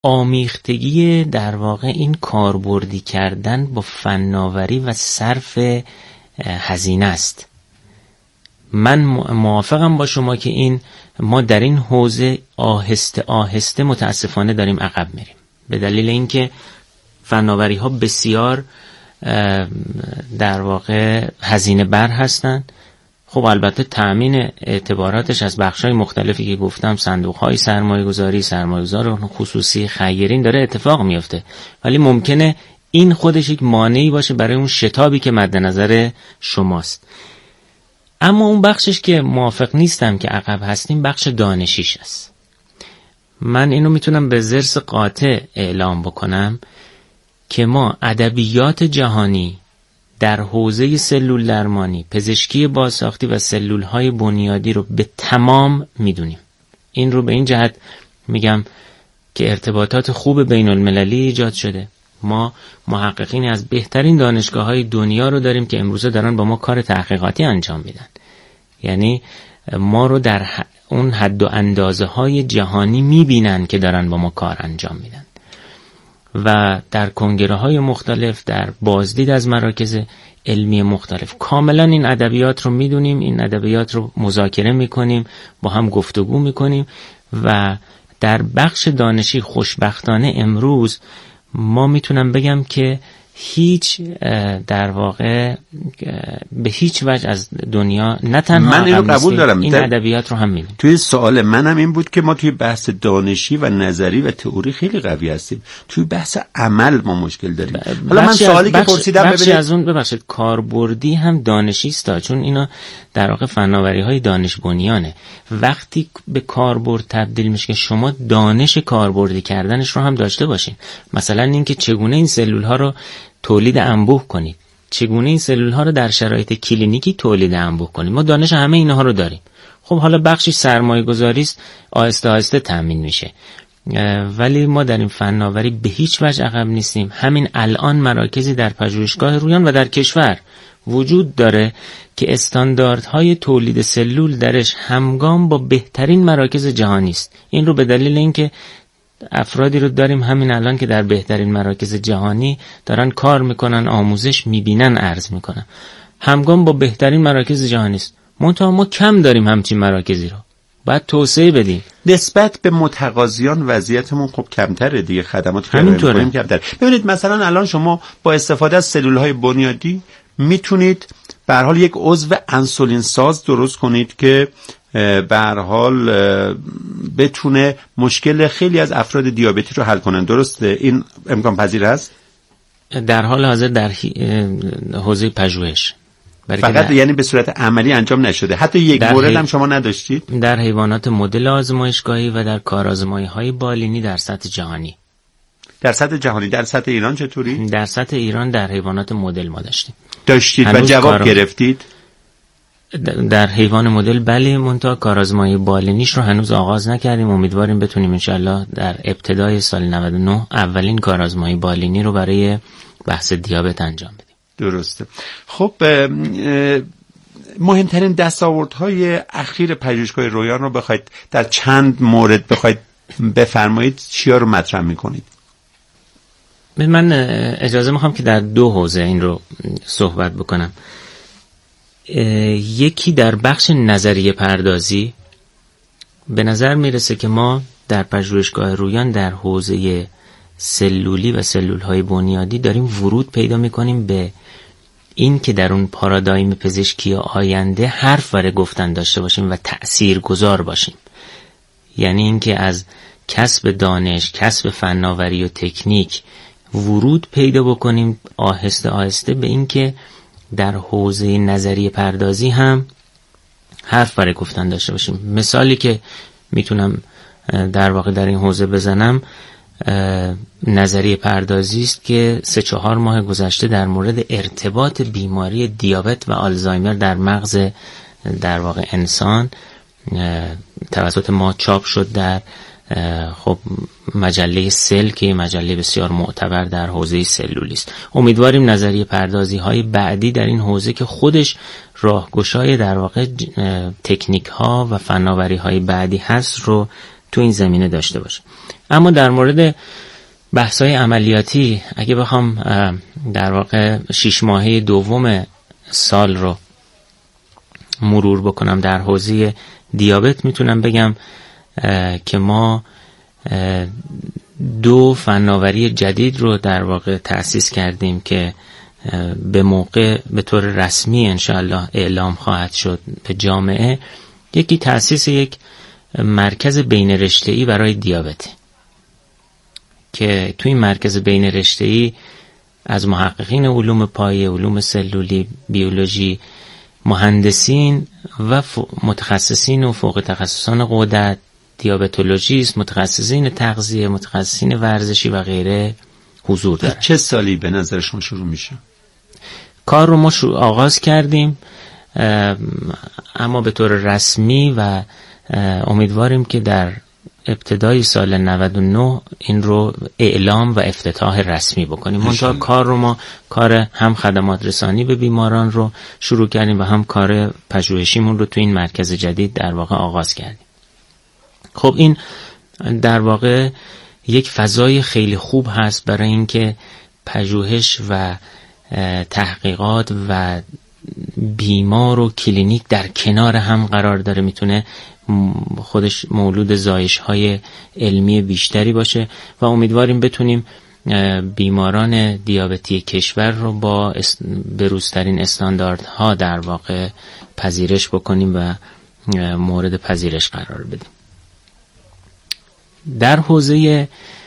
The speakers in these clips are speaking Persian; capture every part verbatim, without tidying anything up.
آمیختگی در واقع این کاربردی کردن با فناوری و صرف هزینه است. من موافقم با شما که این ما در این حوزه آهسته آهسته متاسفانه داریم عقب میریم، به دلیل اینکه فناوری ها بسیار در واقع هزینه بر هستند. خب البته تأمین اعتباراتش از بخش‌های مختلفی که گفتم، صندوق‌های سرمایه‌گذاری، سرمایه‌گذار خصوصی، خیرین، داره اتفاق میفته، ولی ممکنه این خودش یک مانعی باشه برای اون شتابی که مد نظر شماست. اما اون بخشش که موافق نیستم که عقب هستیم بخش دانشیش است. من اینو میتونم به ضرس قاطع اعلام بکنم که ما ادبیات جهانی در حوزه سلول درمانی، پزشکی بازساختی و سلول‌های بنیادی رو به تمام میدونیم. این رو به این جهت میگم که ارتباطات خوب بین المللی ایجاد شده. ما محققین از بهترین دانشگاه‌های دنیا رو داریم که امروزه دارن با ما کار تحقیقاتی انجام میدن. یعنی ما رو در اون حد و اندازه‌های جهانی میبینن که دارن با ما کار انجام میدن. و در کنگره‌های مختلف، در بازدید از مراکز علمی مختلف کاملا این ادبیات رو میدونیم، این ادبیات رو مذاکره میکنیم، با هم گفتگو میکنیم و در بخش دانشی خوشبختانه امروز ما میتونم بگم که هیچ در واقع به هیچ وجه از دنیا نه تنها من اینو قبول دارم، این ادبیات رو هم میبینیم. توی سوال منم این بود که ما توی بحث دانشی و نظری و تئوری خیلی قوی هستیم، توی بحث عمل ما مشکل داریم. حالا من سوالی که پرسیدم ببینید بخشی از اون ببخشید کاربردی هم دانشی است، چون اینا در واقع فناوری های دانش بنیانه. وقتی به کاربرد تبدیل میشه که شما دانش کاربردی کردنش رو هم داشته باشین، مثلا اینکه چگونه این سلول ها رو تولید انبوه کنید، چگونه این سلول ها رو در شرایط کلینیکی تولید انبوه کنید. ما دانش همه اینها رو داریم. خب حالا بخشی سرمایه گذاری است، آهسته آهسته تامین میشه، ولی ما در این فناوری به هیچ وجه عقب نیستیم. همین الان مراکزی در پژوهشگاه رویان و در کشور وجود داره که استانداردهای تولید سلول درش همگام با بهترین مراکز جهانی است. این رو به دلیل اینکه افرادی رو داریم همین الان که در بهترین مراکز جهانی دارن کار میکنن، آموزش میبینن، عرض میکنن، همگام با بهترین مراکز جهانی است. منتها ما کم داریم همچین مراکزی رو، باید توسعه بدیم. نسبت به متقاضیان وضعیتمون خب کمتره دیگه، خدماتی که می‌کنیم کمتره. ببینید مثلا الان شما با استفاده از سلول‌های بنیادی میتونید به هر حال یک عضو انسولین ساز درست کنید که به هر حال بتونه مشکل خیلی از افراد دیابتی رو حل کنن. درسته؟ این امکان پذیر هست؟ در حال حاضر در حوزه پژوهش فقط در... یعنی به صورت عملی انجام نشده، حتی یک مورد حی... هم شما نداشتید؟ در حیوانات مدل آزمایشگاهی و در کارآزمایی‌های بالینی در سطح جهانی. در سطح جهانی. در سطح ایران چطوری؟ در سطح ایران در حیوانات مدل ما داشتیم. داشتید و جواب کار... گرفتید؟ در حیوان مدل بله، منتها کارآزمایی بالینیش رو هنوز آغاز نکردیم. امیدواریم بتونیم انشالله در ابتدای سال نود و نه اولین کارآزمایی بالینی رو برای بحث دیابت انجام بدیم. درسته. خب مهمترین دستاوردهای اخیر پژوهشگاه رویان رو بخواید در چند مورد بخواید بفرمایید، چیا رو مطرح میکنید؟ من اجازه میخوام که در دو حوزه این رو صحبت بکنم. یکی در بخش نظریه پردازی، به نظر میرسه که ما در پژوهشگاه رویان در حوزه سلولی و سلول‌های بنیادی داریم ورود پیدا میکنیم به این که در اون پارادایم پزشکی آینده حرف برای گفتن داشته باشیم و تأثیرگذار باشیم. یعنی این که از کسب دانش، کسب فناوری و تکنیک ورود پیدا بکنیم آهسته آهسته به این که در حوزه نظریه پردازی هم حرف برای گفتن داشته باشیم. مثالی که میتونم در واقع در این حوزه بزنم نظریه پردازی است که سه چهار ماه گذشته در مورد ارتباط بیماری دیابت و آلزایمر در مغز در واقع انسان توسط ما چاپ شد در خب مجله سل که مجله بسیار معتبر در حوزه سلولی است. امیدواریم نظریه پردازی های بعدی در این حوزه که خودش راهگشای در واقع تکنیک ها و فناوری های بعدی هست رو تو این زمینه داشته باشه. اما در مورد بحث‌های عملیاتی اگه بخوام در واقع شش ماهه دوم سال رو مرور بکنم در حوزه دیابت، میتونم بگم که ما دو فناوری جدید رو در واقع تأسیس کردیم که به موقع به طور رسمی انشاءالله اعلام خواهد شد به جامعه. یکی تأسیس یک مرکز بین رشته‌ای برای دیابت که توی این مرکز بین رشته‌ای از محققین علوم پایه، علوم سلولی، بیولوژی، مهندسین و متخصصین و فوق تخصصان غدد، دیابتولوژیست، متخصصین تغذیه، متخصصین ورزشی و غیره حضور داره. چه سالی به نظر شما شروع میشه؟ کار رو ما آغاز کردیم اما به طور رسمی و امیدواریم که در ابتدای سال نود و نه این رو اعلام و افتتاح رسمی بکنیم. منتها کار رو ما کار هم خدمات رسانی به بیماران رو شروع کردیم و هم کار پژوهشیمون رو تو این مرکز جدید در واقع آغاز کردیم. خب این در واقع یک فضای خیلی خوب هست برای اینکه پژوهش و تحقیقات و بیمار و کلینیک در کنار هم قرار داره، میتونه خودش مولود زایش‌های علمی بیشتری باشه و امیدواریم بتونیم بیماران دیابتی کشور رو با بروزترین استانداردها در واقع پذیرش بکنیم و مورد پذیرش قرار بدیم. در حوزه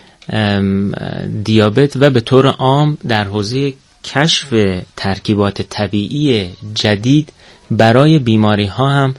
دیابت و به طور عام در حوزه کشف ترکیبات طبیعی جدید برای بیماری ها هم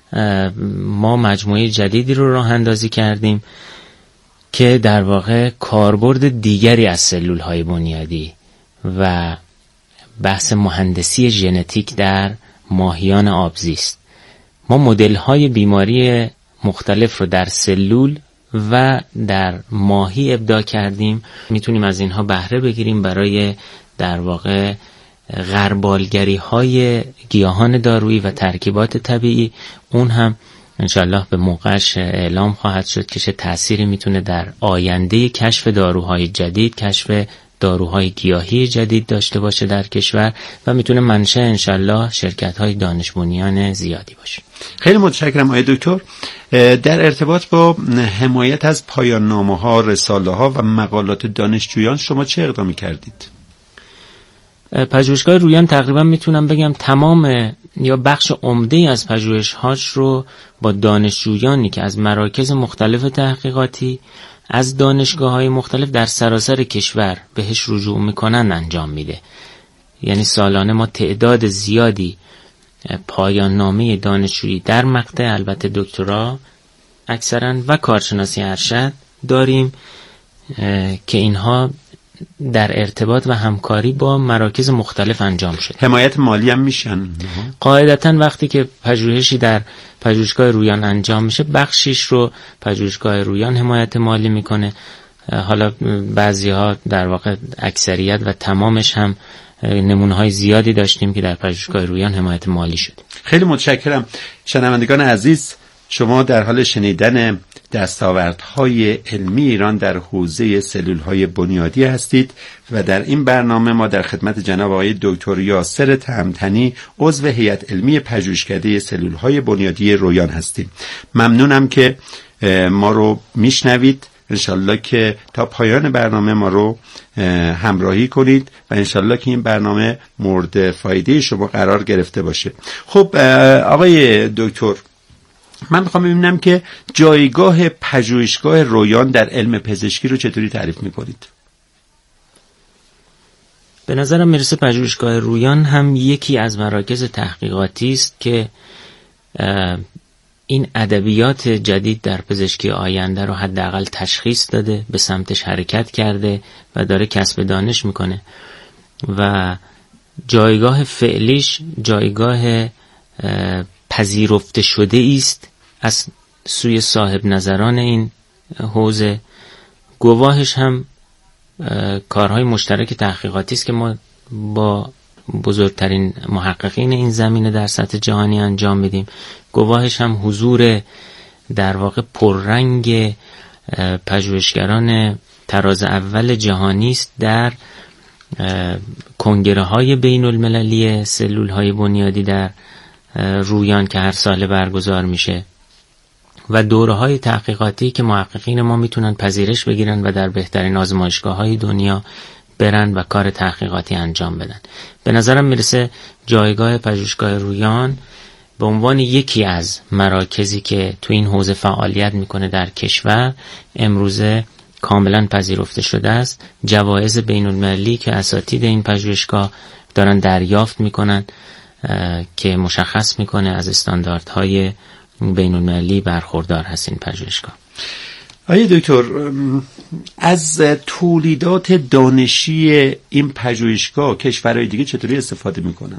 ما مجموعه جدیدی رو راه اندازی کردیم که در واقع کاربرد دیگری از سلول های بنیادی و بحث مهندسی ژنتیک در ماهیان آبزیست. ما مدل های بیماری مختلف رو در سلول و در ماهی ابداع کردیم. میتونیم از اینها بهره بگیریم برای در واقع غربالگری های گیاهان دارویی و ترکیبات طبیعی. اون هم انشالله به موقعش اعلام خواهد شد که چه تأثیری میتونه در آینده کشف داروهای جدید، کشف داروهای گیاهی جدید داشته باشه در کشور و میتونه منشأ انشالله شرکت های دانش بنیان زیادی باشه. خیلی متشکرم آقای دکتر. در ارتباط با حمایت از پایان نامه ها، رساله ها و مقالات دانشجویان شما چه اقدامی کردید؟ پژوهشگاه رویان تقریبا میتونم بگم تمام یا بخش عمده از پژوهش‌هاش رو با دانشجویانی که از مراکز مختلف تحقیقاتی از دانشگاه‌های مختلف در سراسر کشور بهش رجوع میکنن انجام میده. یعنی سالانه ما تعداد زیادی پایان نامه دانشجویی در مقطع البته دکترا اکثرا و کارشناسی ارشد داریم که اینها در ارتباط و همکاری با مراکز مختلف انجام شده. حمایت مالی هم میشن؟ قاعدتاً وقتی که پژوهشی در پژوهشگاه رویان انجام میشه بخشیش رو پژوهشگاه رویان حمایت مالی میکنه. حالا بعضی ها در واقع اکثریت و تمامش هم نمونه‌های زیادی داشتیم که در پژوهشگاه رویان حمایت مالی شده. خیلی متشکرم. شنوندگان عزیز، شما در حال شنیدن دستاوردهای علمی ایران در حوزه سلول‌های بنیادی هستید و در این برنامه ما در خدمت جناب آقای دکتر یاسر تهمتنی عضو هیئت علمی پژوهشکده سلول‌های بنیادی رویان هستیم. ممنونم که ما رو میشنوید. انشالله که تا پایان برنامه ما رو همراهی کنید و انشالله که این برنامه مورد فایده شما قرار گرفته باشه. خب آقای دکتر، من میخوام ببینم که جایگاه پژوهشگاه رویان در علم پزشکی رو چطوری تعریف میکنید؟ به نظرم میرسه پژوهشگاه رویان هم یکی از مراکز تحقیقاتی است که این ادبیات جدید در پزشکی آینده رو حداقل تشخیص داده، به سمتش حرکت کرده و داره کسب دانش میکنه و جایگاه فعلیش جایگاه پذیرفته شده است از سوی صاحب نظران این حوزه. گواهش هم کارهای مشترک تحقیقاتی است که ما با بزرگترین محققین این زمینه در سطح جهانی انجام میدیم. گواهش هم حضور در واقع پررنگ پژوهشگران تراز اول جهانی است در کنگره های بین المللی سلول های بنیادی در رویان که هر سال برگزار میشه و دوره های تحقیقاتی که محققین ما میتونن پذیرش بگیرن و در بهترین آزمایشگاه های دنیا برن و کار تحقیقاتی انجام بدن. به نظرم میرسه جایگاه پژوهشگاه رویان به عنوان یکی از مراکزی که تو این حوزه فعالیت میکنه در کشور امروزه کاملا پذیرفته شده است. جوایز بین المللی که اساتید این پژوهشگاه دارن دریافت میکنن که مشخص میکنه از استانداردهای بین المللی برخوردار هست این پژوهشگاه. آقای دکتر، از تولیدات دانشی این پژوهشگاه کشورهای دیگه چطوری استفاده میکنن؟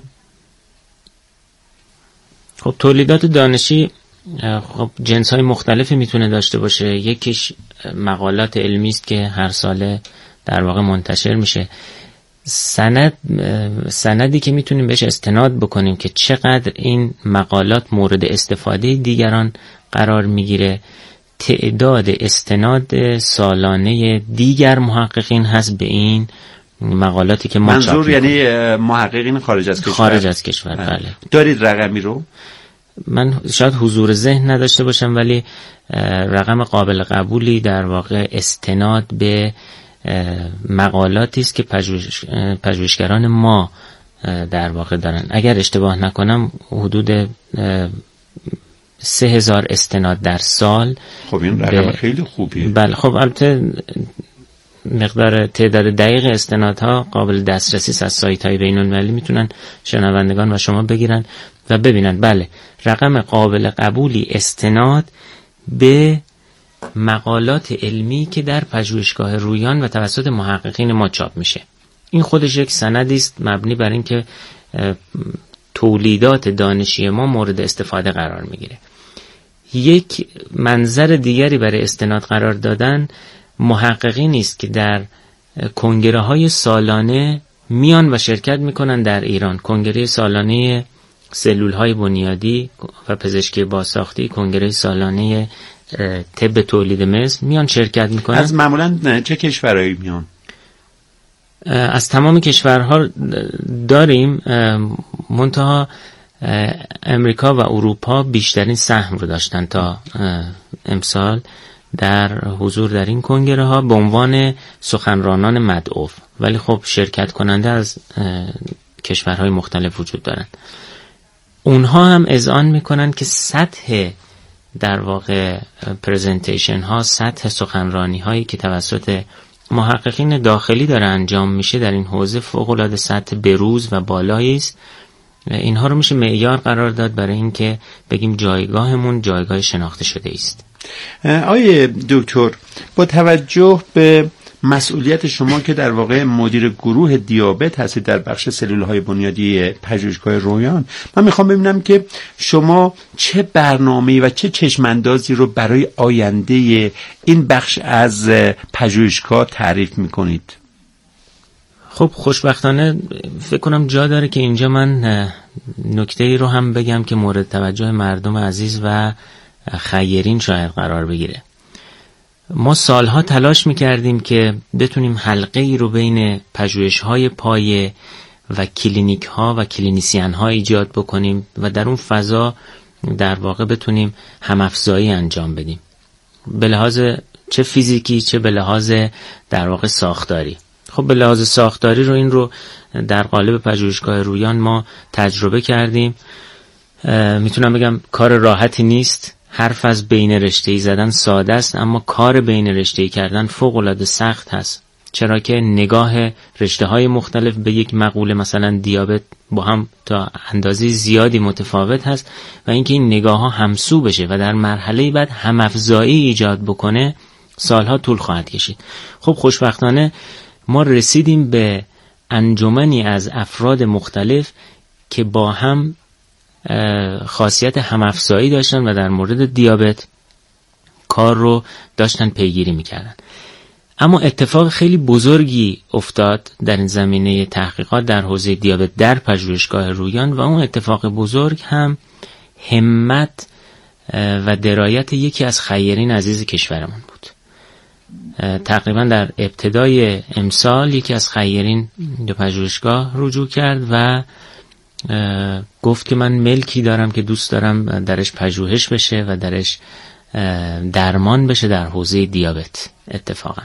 خب تولیدات دانشی خب جنس‌های مختلفی میتونه داشته باشه. یکیش مقالات علمی است که هر ساله در واقع منتشر میشه. سند سندی که میتونیم بهش استناد بکنیم که چقدر این مقالات مورد استفاده دیگران قرار میگیره، تعداد استناد سالانه دیگر محققین هست به این مقالاتی که ما منظور یعنی محققین خارج از کشور؟ خارج از کشور، بله. دارید رقمی رو؟ من شاید حضور ذهن نداشته باشم ولی رقم قابل قبولی در واقع استناد به مقالاتی است که پژوهش پژوهشگران ما در واقع دارن. اگر اشتباه نکنم حدود سه هزار استناد در سال. خب این رقم خیلی خوبیه. بله خب البته مقدار تعداد دقیق استنادها قابل دسترسی است، از سایت های بین المللی میتونن شنوندگان و شما بگیرن و ببینن. بله رقم قابل قبولی استناد به مقالات علمی که در پژوهشگاه رویان و توسط محققین ما چاپ میشه. این خودش یک سندی است مبنی بر اینکه تولیدات دانشی ما مورد استفاده قرار میگیره. یک منظر دیگری برای استناد قرار دادن محققینی است که در کنگره های سالانه میان و شرکت میکنن در ایران. کنگره سالانه سلول های بنیادی و پزشکی بازساختی، کنگره سالانه طب تولید مثل میان شرکت میکنن. از معمولا چه کشورهایی میان؟ از تمام کشورها داریم، منتها امریکا و اروپا بیشترین سهم رو داشتن تا امسال در حضور در این کنگره ها به عنوان سخنرانان مدعو، ولی خب شرکت کننده از کشورهای مختلف وجود دارن. اونها هم اذعان میکنن که سطح در واقع پرزنتیشن ها، سطح سخنرانی هایی که توسط محققین داخلی داره انجام میشه در این حوزه فوق العاده سطح بروز و بالایی است. اینها رو میشه معیار قرار داد برای اینکه بگیم جایگاهمون جایگاه شناخته شده است. آیه دکتر، با توجه به مسئولیت شما که در واقع مدیر گروه دیابت هستید در بخش سلول‌های بنیادی پژوهشگاه رویان، من میخوام ببینم که شما چه برنامه‌ای و چه چشم‌اندازی رو برای آینده این بخش از پژوهشگاه تعریف میکنید؟ خب خوشبختانه فکر کنم جا داره که اینجا من نکته‌ای رو هم بگم که مورد توجه مردم عزیز و خیرین شاید قرار بگیره. ما سالها تلاش میکردیم که بتونیم حلقه ای رو بین پژوهش‌های پایه و کلینیک‌ها و کلینیسیان‌ها ایجاد بکنیم و در اون فضا در واقع بتونیم هم‌افزایی انجام بدیم، به لحاظ چه فیزیکی چه به لحاظ در واقع ساختاری. خب به لحاظ ساختاری رو این رو در قالب پژوهشگاه رویان ما تجربه کردیم. میتونم بگم کار راحتی نیست. حرف از بین رشته‌ای زدن ساده است، اما کار بین رشته‌ای کردن فوق‌العاده سخت هست، چرا که نگاه رشته‌های مختلف به یک مقوله مثلا دیابت با هم تا اندازه زیادی متفاوت هست و اینکه این نگاه‌ها همسو بشه و در مرحله بعد هم‌افزایی ایجاد بکنه سالها طول خواهد کشید. خب خوشبختانه ما رسیدیم به انجمنی از افراد مختلف که با هم خاصیت هم‌افزایی داشتن و در مورد دیابت کار رو داشتن پیگیری میکردن. اما اتفاق خیلی بزرگی افتاد در این زمینه تحقیقات در حوزه دیابت در پژوهشگاه رویان و اون اتفاق بزرگ هم همت و درایت یکی از خیرین عزیز کشورمون بود. تقریبا در ابتدای امسال یکی از خیرین به پژوهشگاه رجوع کرد و گفت که من ملکی دارم که دوست دارم درش پژوهش بشه و درش درمان بشه در حوزه دیابت اتفاقا.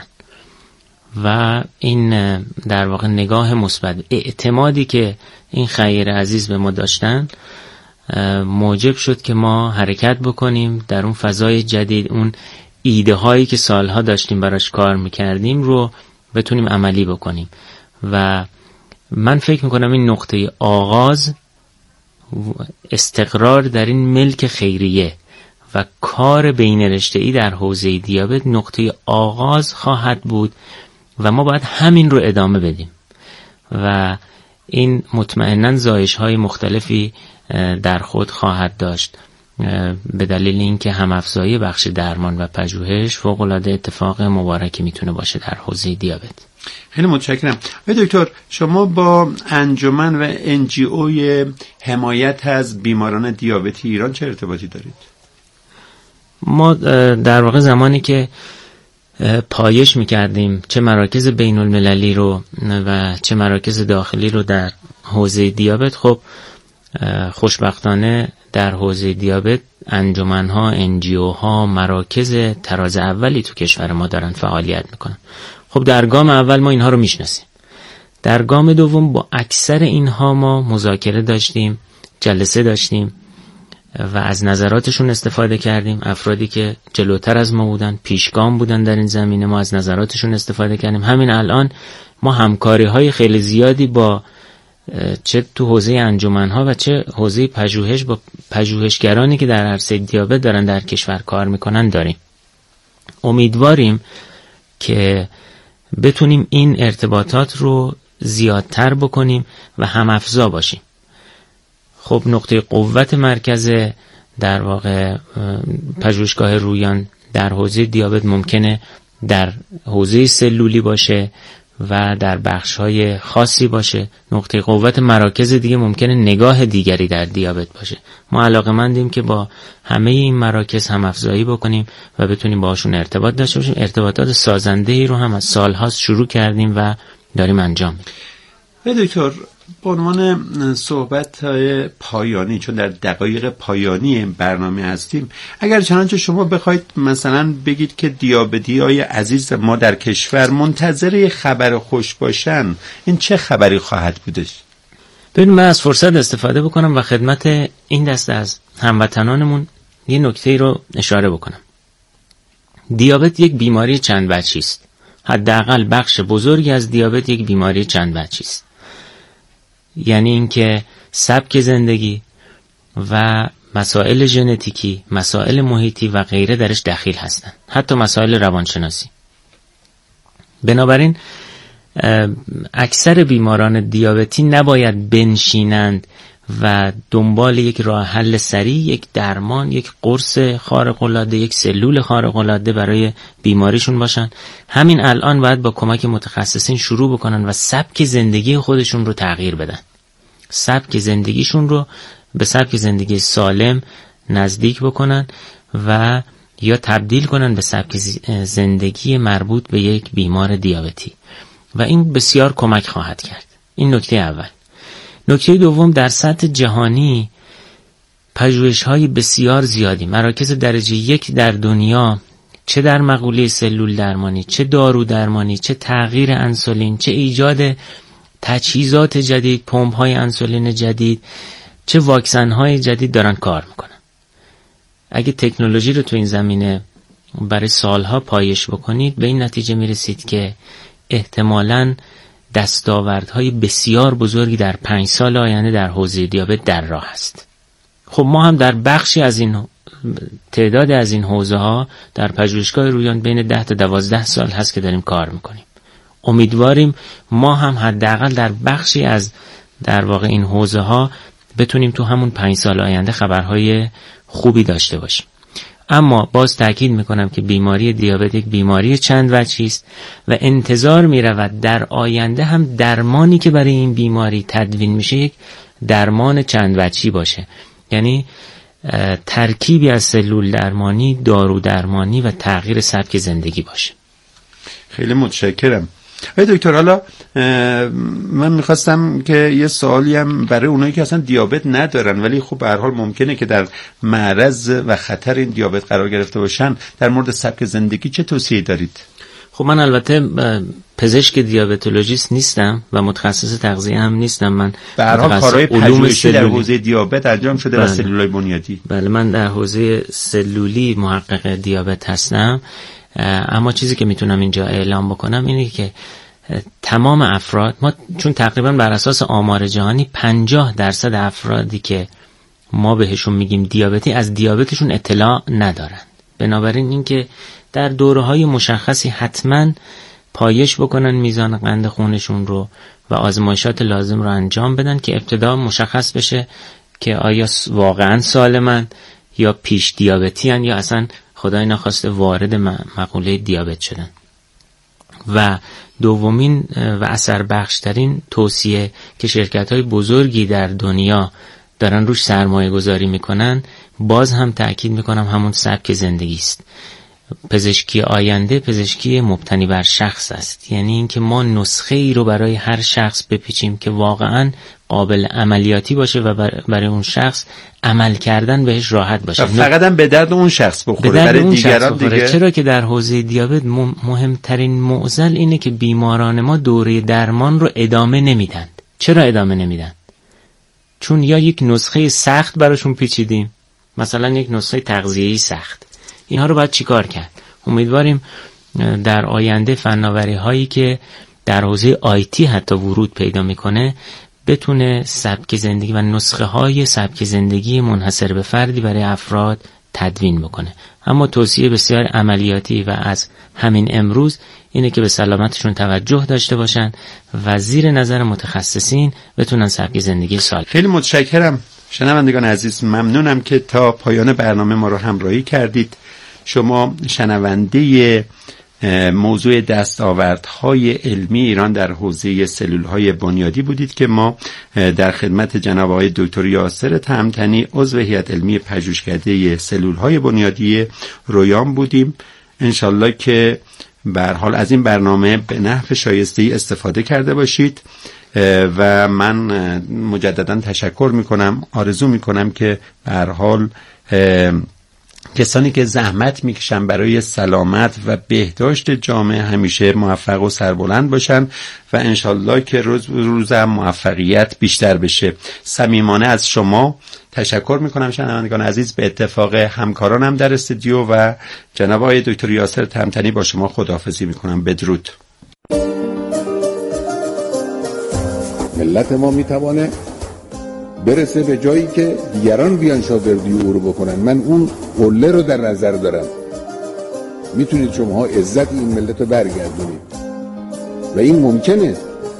و این در واقع نگاه مثبت، اعتمادی که این خیر عزیز به ما داشتن موجب شد که ما حرکت بکنیم در اون فضای جدید، اون ایده هایی که سالها داشتیم براش کار میکردیم رو بتونیم عملی بکنیم. و من فکر میکنم این نقطه آغاز استقرار در این ملک خیریه و کار بین رشته‌ای در حوزه دیابت نقطه آغاز خواهد بود و ما باید همین رو ادامه بدیم و این مطمئناً زایش‌های مختلفی در خود خواهد داشت به دلیل اینکه هم‌افزایی بخش درمان و پژوهش فوق‌العاده اتفاق مبارکی میتونه باشه در حوزه دیابت. خیلی متشکرم. و دکتر شما با انجمن و ان جی اوی حمایت از بیماران دیابتی ایران چه ارتباطی دارید؟ ما در واقع زمانی که پایش میکردیم چه مراکز بین المللی رو و چه مراکز داخلی رو در حوزه دیابت، خب خوشبختانه در حوزه دیابت انجمن‌ها، ان جی اوها، مراکز تراز اولی تو کشور ما دارن فعالیت میکنن. خب در گام اول ما اینها رو میشناسیم. در گام دوم با اکثر اینها ما مذاکره داشتیم، جلسه داشتیم و از نظراتشون استفاده کردیم. افرادی که جلوتر از ما بودن، پیشگام بودن در این زمینه، ما از نظراتشون استفاده کردیم. همین الان ما همکاری های خیلی زیادی با چه تو حوزه انجمن‌ها و چه حوزه پژوهش با پژوهشگرانی که در عرصه دیابت دارن در کشور کار میکنن داریم. امیدواریم که بتونیم این ارتباطات رو زیادتر بکنیم و هم‌افزا باشیم. خب نقطه قوت مرکز در واقع پژوهشگاه رویان در حوزه دیابت ممکنه در حوزه سلولی باشه و در بخش‌های خاصی باشه. نقطه قوت مراکز دیگه ممکنه نگاه دیگری در دیابت باشه. ما علاقه‌مندیم که با همه این مراکز هم افزایی بکنیم و بتونیم باهاشون ارتباط داشته باشیم. ارتباطات سازنده‌ای رو هم از سال‌هاست شروع کردیم و داریم انجام میدیم. دکتر به عنوان صحبت پایانی، چون در دقایق پایانی برنامه هستیم، اگر چنانچه شما بخواید مثلا بگید که دیابتی‌های عزیز ما در کشور منتظر خبر خوش باشن، این چه خبری خواهد بودش؟ ببین من از فرصت استفاده بکنم و خدمت این دسته از هموطنانمون یه نکته رو اشاره بکنم. دیابت یک بیماری چند وجهی است. حداقل بخش بزرگی از دیابت یک بیماری چند وجهی است. یعنی اینکه سبک زندگی و مسائل ژنتیکی، مسائل محیطی و غیره درش دخیل هستند، حتی مسائل روانشناسی. بنابراین اکثر بیماران دیابتی نباید بنشینند و دنبال یک راه حل سریع، یک درمان، یک قرص خارق العاده، یک سلول خارق العاده برای بیماریشون باشن. همین الان باید با کمک متخصصین شروع بکنن و سبک زندگی خودشون رو تغییر بدن. سبک زندگیشون رو به سبک زندگی سالم نزدیک بکنن و یا تبدیل کنن به سبک زندگی مربوط به یک بیمار دیابتی و این بسیار کمک خواهد کرد. این نکته اول. نکته دوم، در سطح جهانی پژوهش‌های بسیار زیادی، مراکز درجه یک در دنیا، چه در مقوله سلول درمانی، چه دارو درمانی، چه تغییر انسولین، چه ایجاد تجهیزات جدید، پمپ‌های انسولین جدید، چه واکسن‌های جدید دارن کار میکنن. اگه تکنولوژی رو تو این زمینه برای سالها پایش بکنید به این نتیجه میرسید که احتمالاً دستاوردهای بسیار بزرگی در پنج سال آینده در حوزه دیابت در راه است. خب ما هم در بخشی از این تعداد از این حوزه ها در پژوهشگاه رویان بین ده تا دوازده سال هست که داریم کار میکنیم. امیدواریم ما هم حداقل در بخشی از در واقع این حوزه ها بتونیم تو همون پنج سال آینده خبرهای خوبی داشته باشیم. اما باز تأکید میکنم که بیماری دیابت یک بیماری چند وجهی است و انتظار میرود در آینده هم درمانی که برای این بیماری تدوین میشه یک درمان چند وجهی باشه. یعنی ترکیبی از سلول درمانی، دارو درمانی و تغییر سبک زندگی باشه. خیلی متشکرم. آقای دکتر، حالا من میخواستم که یه سوالی هم برای اونایی که اصلا دیابت ندارن ولی خب به هر حال ممکنه که در معرض و خطر این دیابت قرار گرفته باشن، در مورد سبک زندگی چه توصیه‌ای دارید؟ خب من البته پزشک دیابتولوژیست نیستم و متخصص تغذیه هم نیستم. من به هر حال کارهای پژوهشی در حوزه دیابت انجام شده بله. و سلولای بنیادی. بله، من در حوزه سلولی محقق دیابت هستم. اما چیزی که میتونم اینجا اعلام بکنم اینه که تمام افراد، ما چون تقریبا بر اساس آمار جهانی پنجاه درصد افرادی که ما بهشون میگیم دیابتی از دیابتشون اطلاع ندارن. بنابراین اینکه در دوره‌های مشخصی حتما پایش بکنن میزان قند خونشون رو و آزمایشات لازم رو انجام بدن که ابتدا مشخص بشه که آیا واقعا سالمن یا پیش دیابتی هن یا اصلا خدای نخواسته وارد مقوله دیابت شدن. و دومین و اثر بخشترین توصیه که شرکت‌های بزرگی در دنیا دارن روش سرمایه گذاری میکنن، باز هم تأکید میکنم همون سبک زندگی است. پزشکی آینده پزشکی مبتنی بر شخص است، یعنی اینکه ما نسخه ای رو برای هر شخص بپیچیم که واقعاً قابل عملیاتی باشه و برای اون شخص عمل کردن بهش راحت باشه، فقط هم به درد اون شخص بخوره، برای دیگران دیگه. چرا که در حوزه دیابت مهمترین معضل اینه که بیماران ما دوره درمان رو ادامه نمیدن. چرا ادامه نمیدن؟ چون یا یک نسخه سخت براشون پیچیدیم، مثلا یک نسخه تغذیه‌ای سخت. اینها رو باید چیکار کرد؟ امیدواریم در آینده فناوری هایی که در حوزه آیتی حتی ورود پیدا میکنه بتونه سبک زندگی و نسخه های سبک زندگی منحصر به فردی برای افراد تدوین بکنه. اما توصیه بسیار عملیاتی و از همین امروز اینه که به سلامتشون توجه داشته باشن و زیر نظر متخصصین بتونن سبک زندگی سالم. خیلی متشکرم شنوندگان عزیز، ممنونم که تا پایان برنامه ما رو همراهی کردید. شما شنونده موضوع دستاوردهای علمی ایران در حوزه سلولهای بنیادی بودید که ما در خدمت جناب آقای دکتر یاسر تهمتنی عضو هیئت علمی پژوهشکده سلولهای بنیادی رویان بودیم. انشالله که به هر حال از این برنامه به نحو شایسته‌ای استفاده کرده باشید و من مجددا تشکر میکنم. آرزو میکنم که به هر حال کسانی که زحمت میکشن برای سلامت و بهداشت جامعه همیشه موفق و سربلند باشن و انشالله که روز روز موفقیت بیشتر بشه. صمیمانه از شما تشکر میکنم شنوندگان عزیز. به اتفاق همکارانم در استودیو و جناب آقای دکتر یاسر تهمتنی با شما خداحافظی میکنم. بدرود. ملت ما میتوانه برسه به جایی که دیگران بیان شاگردی او رو بکنن. من اون قله رو در نظر دارم. میتونید شما عزت این ملت رو برگردونید و این ممکنه.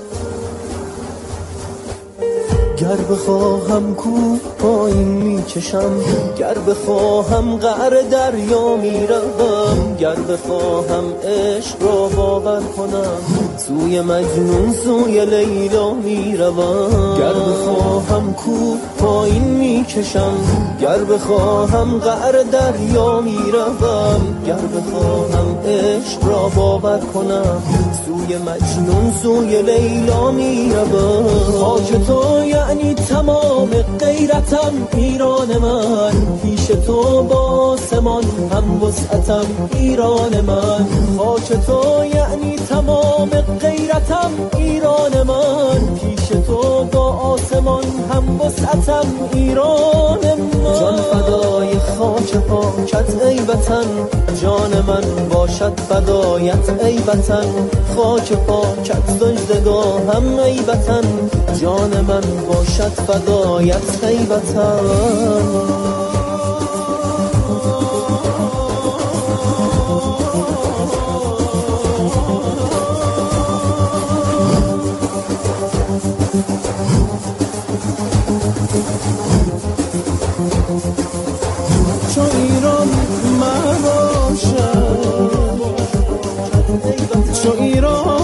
گر بخواهم کو پایین میکشم، گر بخواهم قعر دریا میروم، گر بخواهم عشق را باور کنم سوی مجنون سوی لیلا میروم. گر بخواهم کو پایین میکشم، گر بخواهم قعر دریا میروم، گر بخواهم عشق را باور کنم سوی مجنون سوی لیلا میروم. خاک تو یعنی تمام غیرتم ایران من، پیش تو با آسمان هم وسعتم ایران من. خاک تو یعنی تمام غیرتم ایران من، پیش تو با آسمان هم وسعتم ایران من. جان فدای خاک پاکت ای وطن، جان من باشد فدایت ای وطن. خاک پاکت سجدگاهم ای وطن، جان من باشد فدایت ای وطن. چو ایران من باشم، چو ایران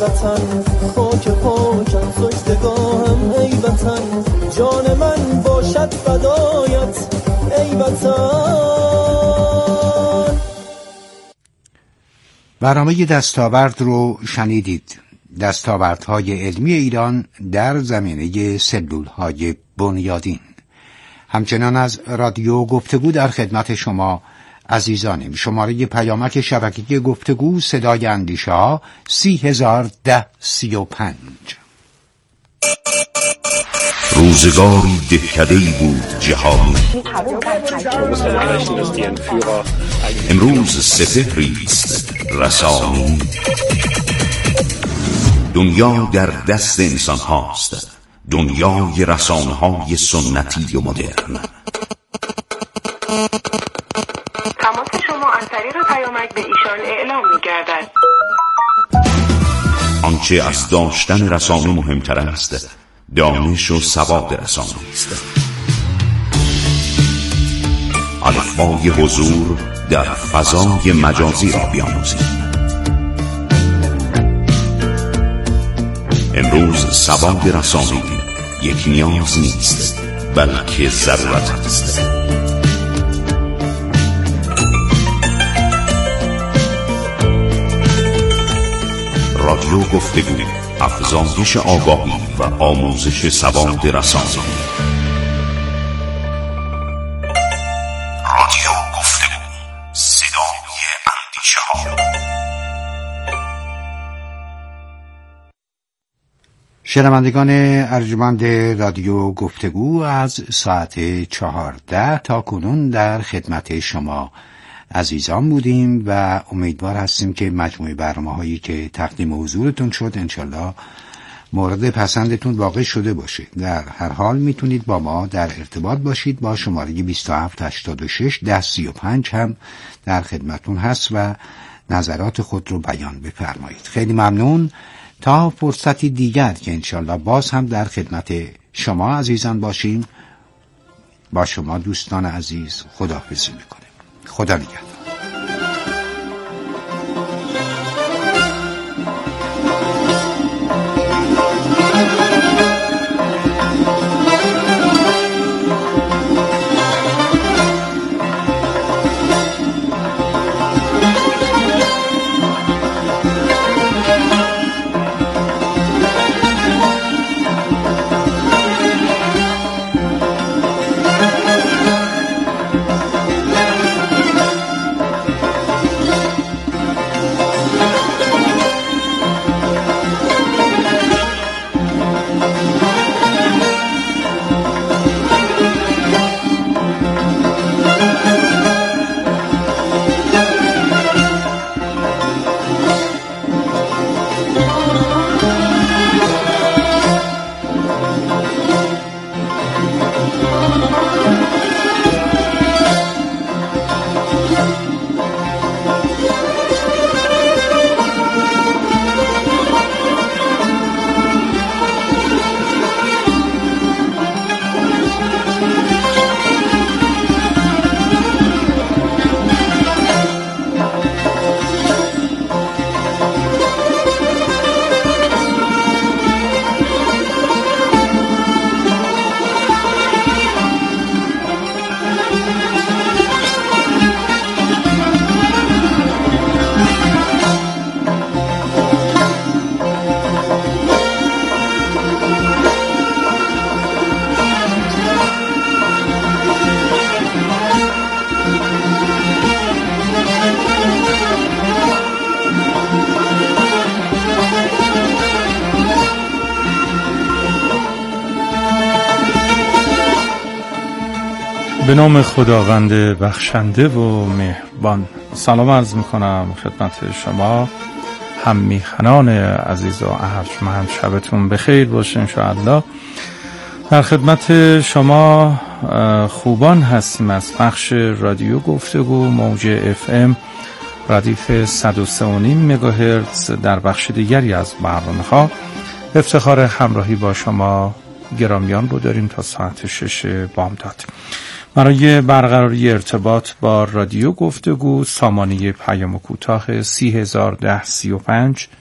وطن، خاک پاکم سجدگاهم ای وطن، جان من باشد فدایت ای وطن. برنامه دستاورد رو شنیدید. دستاوردهای علمی ایران در زمینه سلولهای بنیادین. همچنان از رادیو گفتگو در خدمت شما عزیزانیم. شماره پیامک شبکه گفتگو صدای اندیشه ها سی هزار ده سی و پنج. روزگاری دهکده‌ای بود جهانی، امروز سپهریست رسانی. دنیا در دست انسان هاست، دنیای رسانه های سنتی و مدرن. تماس شما از طریق پیامک به ایشان اعلام می گردد. آنچه از داشتن رسانه مهمتر است، دانش و سواد رسانه است. الفبای حضور در فضای مجازی را بیاموزید. امروز سواد رسانه‌ای یک نیاز نیست، بلکه ضرورت است. رادیو گفتگو، افزایش آگاهی و آموزش سواد رسانه‌ای. رادیو گفتگو، صدای اندیشه ها. شنوندگان ارجمند رادیو گفتگو، از ساعت چهارده تا کنون در خدمت شما عزیزان بودیم و امیدوار هستیم که مجموعه برنامه‌هایی که تقدیم حضورتون شد انشالله مورد پسندتون واقع شده باشه. در هر حال میتونید با ما در ارتباط باشید. با شماره بیست و هفت هشتاد و شش ده سی و پنج هم در خدمتون هست و نظرات خود رو بیان بفرمایید. خیلی ممنون. تا فرصتی دیگر که انشالله باز هم در خدمت شما عزیزان باشیم، با شما دوستان عزیز خداحافظی میکنیم. خدا نگهدار. به نام خداوند بخشنده و مهربان. سلام عرض میکنم خدمت شما هم میهنان عزیز و ارجمند. شبتون بخیر باشه انشاءالله. در خدمت شما خوبان هستیم از بخش رادیو گفتگو موج اف ام ردیف صد و سه و نیم مگاهرتز. در بخش دیگری از برنامه‌ها افتخار همراهی با شما گرامیان رو داریم تا ساعت شش بامداد. برای برقراری ارتباط با رادیو گفتگو سامانه پیام کوتاه سی هزار ده سی و پنج